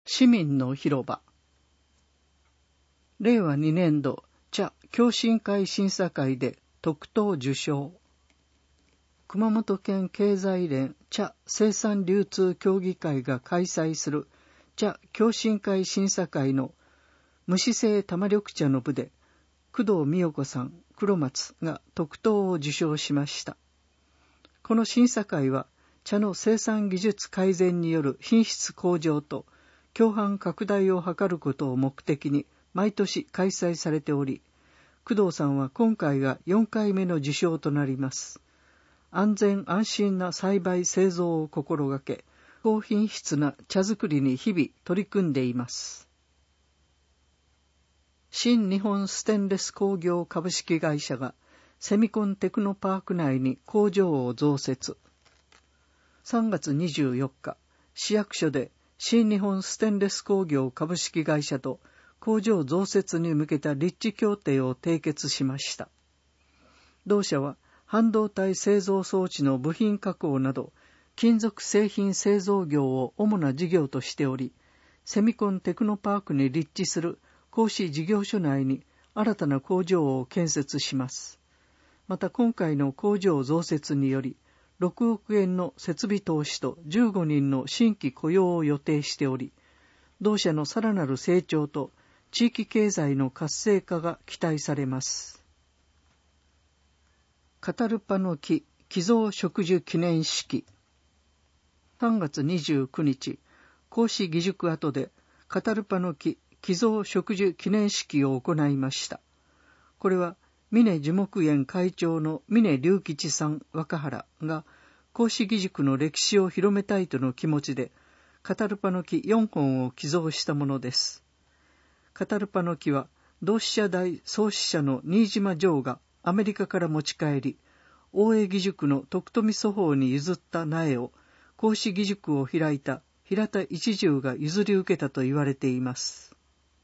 市民の広場。令和2年度茶共進会審査会で特等受賞。熊本県経済連茶生産流通協議会が開催する茶共進会審査会の無脂性玉緑茶の部で工藤美代子さん、黒松が特等を受賞しました。この審査会は茶の生産技術改善による品質向上と共販拡大を図ることを目的に毎年開催されており、工藤さんは今回が4回目の受賞となります。安全安心な栽培製造を心がけ、高品質な茶作りに日々取り組んでいます。新日本ステンレス工業株式会社がセミコンテクノパーク内に工場を増設。3月24日、市役所で新日本ステンレス工業株式会社と工場増設に向けた立地協定を締結しました。同社は半導体製造装置の部品加工など金属製品製造業を主な事業としており、セミコンテクノパークに立地する公司事業所内に新たな工場を建設します。また今回の工場増設により6億円の設備投資と15人の新規雇用を予定しており、同社のさらなる成長と地域経済の活性化が期待されます。カタルパの木寄贈植樹記念式。3月29日、孔子義塾跡でカタルパの木寄贈植樹記念式を行いました。これは峰樹木園会長の峰隆吉さん若原が孔子義塾の歴史を広めたいとの気持ちでカタルパの木4本を寄贈したものです。カタルパの木は同志社大創始者の新島譲がアメリカから持ち帰り、大江義塾の徳富祖法に譲った苗を孔子義塾を開いた平田一重が譲り受けたと言われています。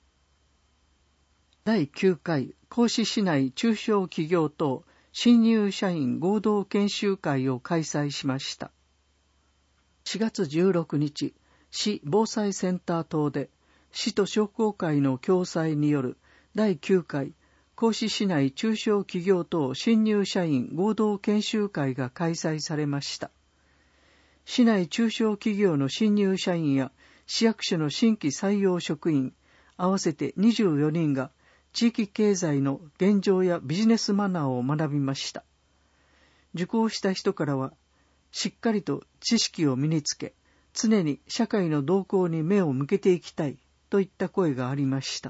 第9回孔子市内中小企業等新入社員合同研修会を開催しました。4月16日、市防災センター等で市と商工会の共催による第9回孔子市内中小企業等新入社員合同研修会が開催されました。市内中小企業の新入社員や市役所の新規採用職員合わせて24人が地域経済の現状やビジネスマナーを学びました。受講した人からは、しっかりと知識を身につけ、常に社会の動向に目を向けていきたいといった声がありました。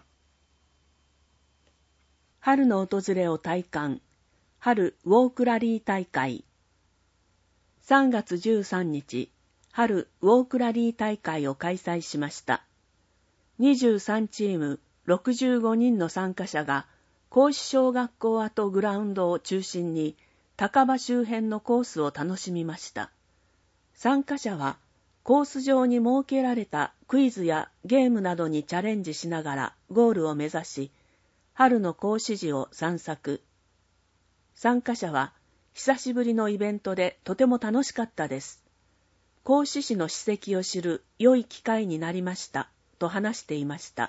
春の訪れを体感、春ウォークラリー大会。3月13日、春ウォークラリー大会を開催しました。23チーム、65人の参加者が、孔子小学校跡グラウンドを中心に、高場周辺のコースを楽しみました。参加者は、コース上に設けられたクイズやゲームなどにチャレンジしながらゴールを目指し、春の孔子寺を散策。参加者は、久しぶりのイベントでとても楽しかったです。孔子市の史跡を知る良い機会になりました、と話していました。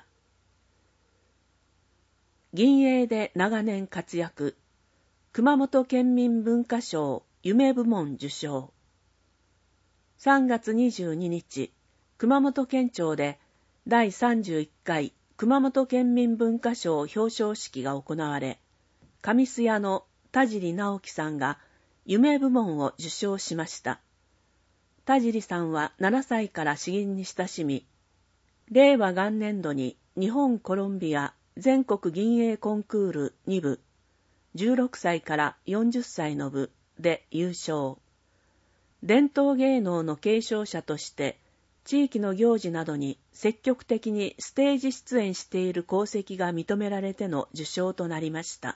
銀営で長年活躍、熊本県民文化賞夢部門受賞。3月22日、熊本県庁で第31回熊本県民文化賞表彰式が行われ、上須屋の田尻直樹さんが夢部門を受賞しました。田尻さんは7歳から詩吟に親しみ、令和元年度に日本コロンビア全国銀営コンクール2部、16歳から40歳の部で優勝。伝統芸能の継承者として、地域の行事などに積極的にステージ出演している功績が認められての受賞となりました。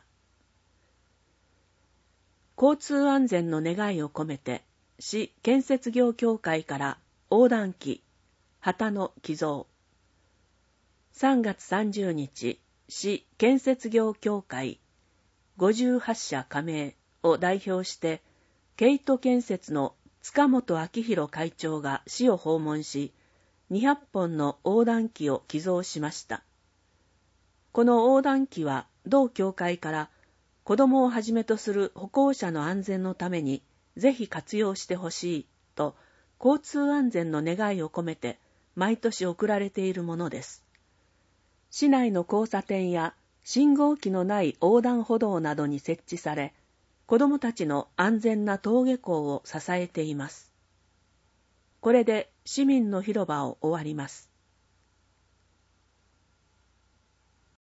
交通安全の願いを込めて、市建設業協会から横断機、旗の寄贈。3月30日、市建設業協会58社加盟を代表して、ケイト建設の塚本明宏会長が市を訪問し、 200本の横断機を寄贈しました。この横断機は同教会から子供をはじめとする歩行者の安全のためにぜひ活用してほしいと交通安全の願いを込めて毎年贈られているものです。市内の交差点や信号機のない横断歩道などに設置され、子供たちの安全な登下校を支えています。これで市民の広場を終わります。